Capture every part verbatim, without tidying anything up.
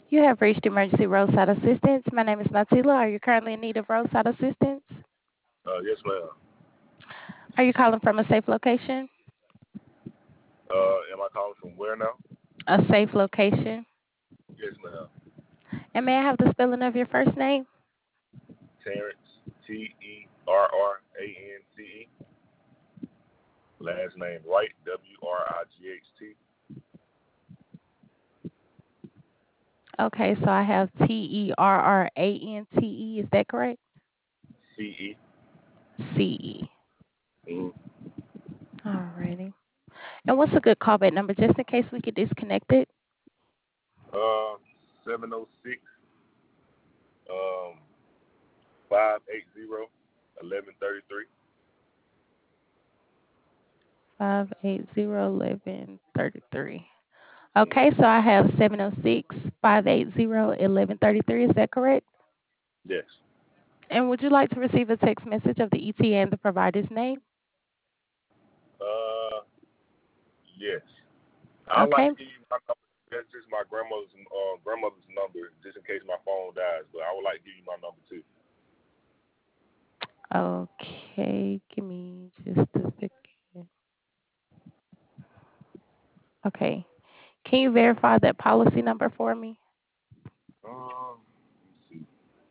You have reached emergency roadside assistance. My name is Natila. Are you currently in need of roadside assistance? Uh, yes, ma'am. Are you calling from a safe location? Uh, am I calling from where now? A safe location. Yes, ma'am. And may I have the spelling of your first name? Terrence, T E R R A N C E. Last name Wright, W R I G H T. Okay, so I have T E R R A N T E. Is that correct? C E. C E. Mm. Alrighty. And what's a good callback number just in case we get disconnected? Uh, seven oh six, um, five eight zero, eleven thirty three. Five eight zero eleven thirty three. Mm. Okay, so I have seven oh six five eight zero eleven thirty three. Is that correct? Yes. And would you like to receive a text message of the E T A and the provider's name? Uh, yes. I'd like Okay. to give you my number. That's just my grandmother's uh, grandmother's number, just in case my phone dies. But I would like to give you my number too. Okay, give me just a second. Okay. Can you verify that policy number for me? Um, let's see.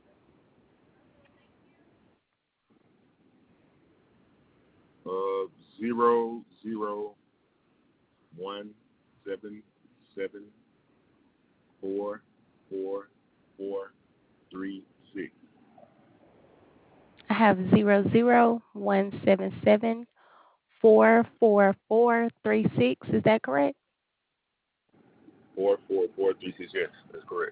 Uh, zero zero one seven seven four four four three six. I have zero zero one seven seven four four four three six. Is that correct? Four four four three six. Yes, that's correct.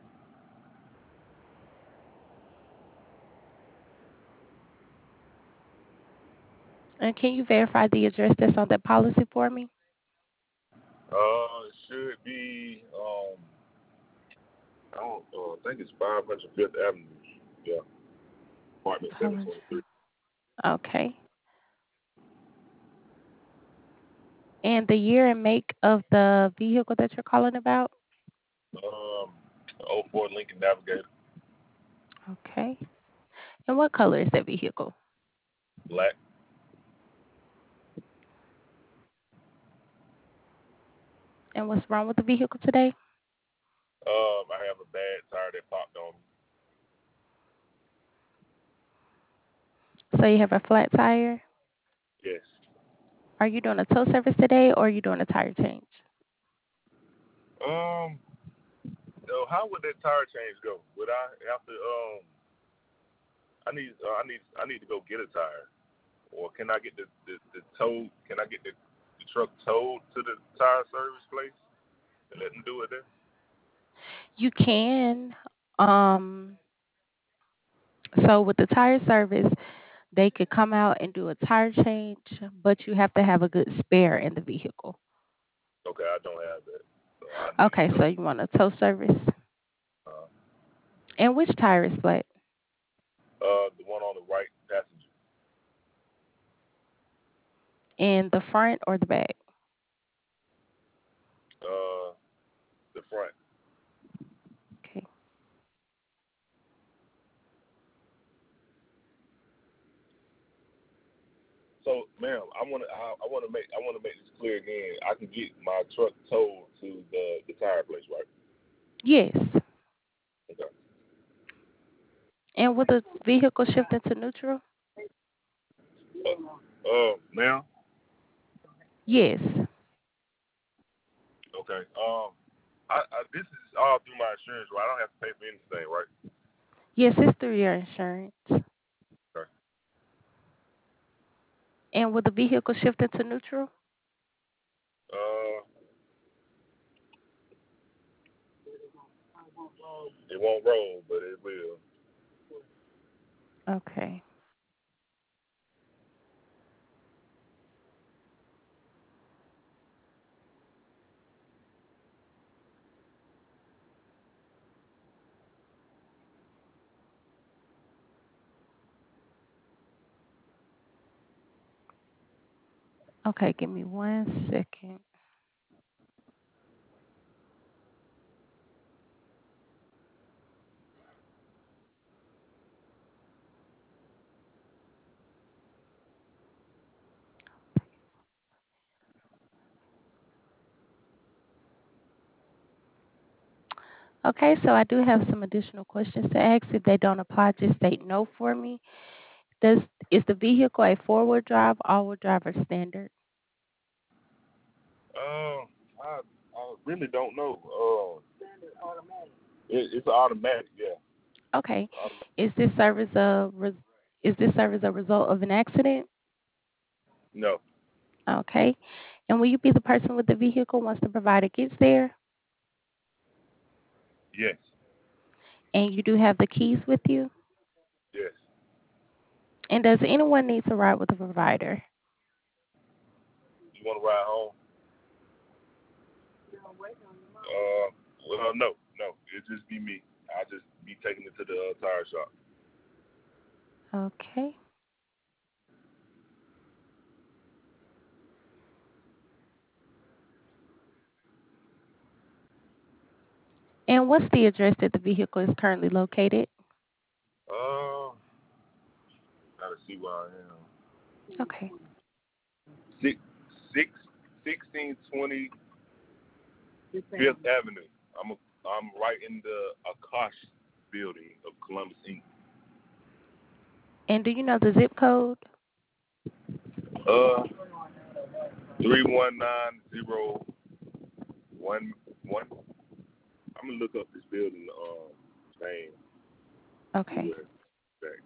And can you verify the address that's on that policy for me? Uh, it should be um, I don't uh, I think it's five hundred Fifth Avenue. Yeah, apartment seven twenty three. Okay. And the year and make of the vehicle that you're calling about? Um, oh four Lincoln Navigator, Okay. And what color is that vehicle? black. And what's wrong with the vehicle today? Um, I have a bad tire that popped on me. So you have a flat tire? Yes. Are you doing a tow service today or are you doing a tire change? Um, so how would that tire change go? Would I have to um? I need uh, I need I need to go get a tire, or can I get the the, the tow? Can I get the, the truck towed to the tire service place and let them do it there? You can. Um, so with the tire service, they could come out and do a tire change, but you have to have a good spare in the vehicle. Okay, I don't have that, so I need Okay, to go. so you want a tow service. Uh, And which tire is flat? uh, the one on the right passenger. In the front or the back? Uh, the front. Okay. So, ma'am, I want to I, I want to make I want to make this clear again. I can get my truck towed to the the tire place, right? Yes. Okay. And with the vehicle shift into neutral? Uh, uh now, Yes. okay. Um, I, I this is all through my insurance, right? I don't have to pay for anything, right? Yes, it's through your insurance. Okay. And with the vehicle shift into neutral? Uh, it won't roll, but it will. Okay. Okay, give me one second. Okay, so I do have some additional questions to ask. If they don't apply, just state no for me. Does is the vehicle a four-wheel drive, all-wheel drive, or standard? Um, I I really don't know. Um, it, it's automatic, yeah. Okay. Automatic. Is this service a res- is this service a result of an accident? No, Okay. And will you be the person with the vehicle once the provider gets there? yes, And you do have the keys with you? yes. And does anyone need to ride with the provider? You want to ride home? Uh, well, no, no. It just be me. I just be taking it to the uh, tire shop. Okay. And what's the address that the vehicle is currently located? Uh, gotta see where I am. Okay. Six, six, sixteen twenty Fifth Avenue. I'm a, I'm right in the Akash building of Columbus Inc. And do you know the zip code? Uh, three one nine zero one one. I'm gonna look up this building um name. See Okay. where it's at.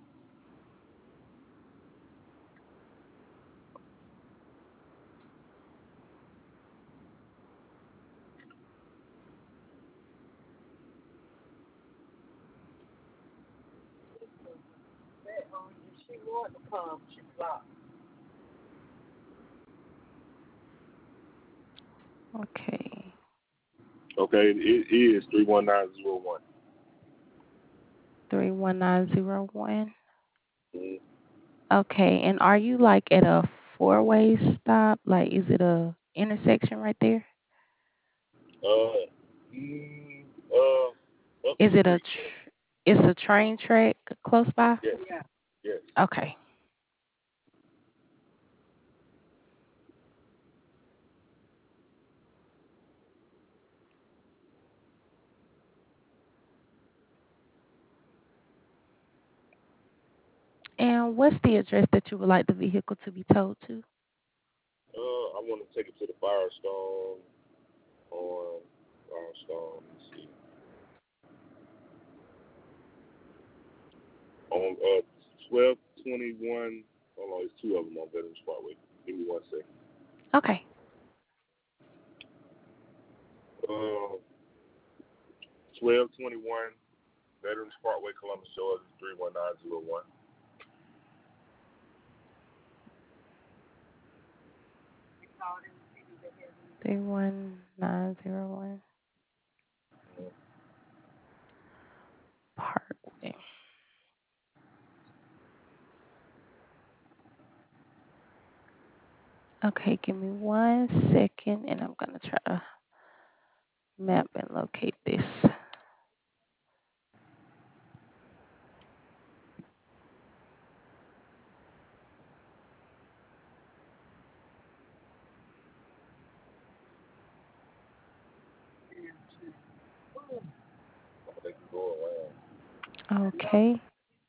Okay. Okay, it is three one nine zero one. three one nine zero one. Mm. Okay. And are you like at a four-way stop? Like, is it a intersection right there? Uh, mm, uh, up the Is it a street. tr- it's a train track close by? Yes, yes. Okay. And what's the address that you would like the vehicle to be towed to? Uh, I want to take it to the Firestone on Firestone. Let's see. On uh twelve twenty one. Hold on, there's two of them on Veterans Parkway. Give me one second. Okay. Uh, twelve twenty one Veterans Parkway, Columbus, Georgia, three one nine zero one. three one nine zero one Parkway. Okay, give me one second and I'm going to try to map and locate this. Oh, they can go around. Okay.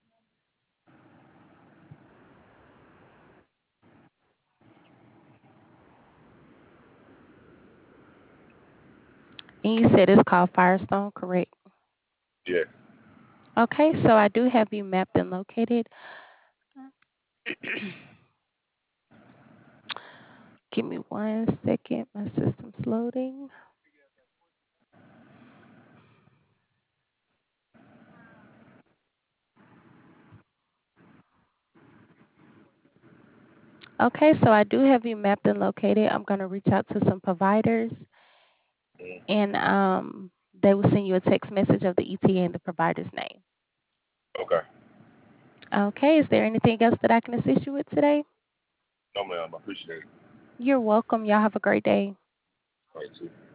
And you said it's called Firestone, correct? Yeah. Okay, so I do have you mapped and located. Give me one second. My system's loading. Okay, so I do have you mapped and located. I'm going to reach out to some providers Mm. and um, they will send you a text message of the E T A and the provider's name. Okay. Okay, is there anything else that I can assist you with today? No, ma'am. I appreciate it. You're welcome. Y'all have a great day. All right, too.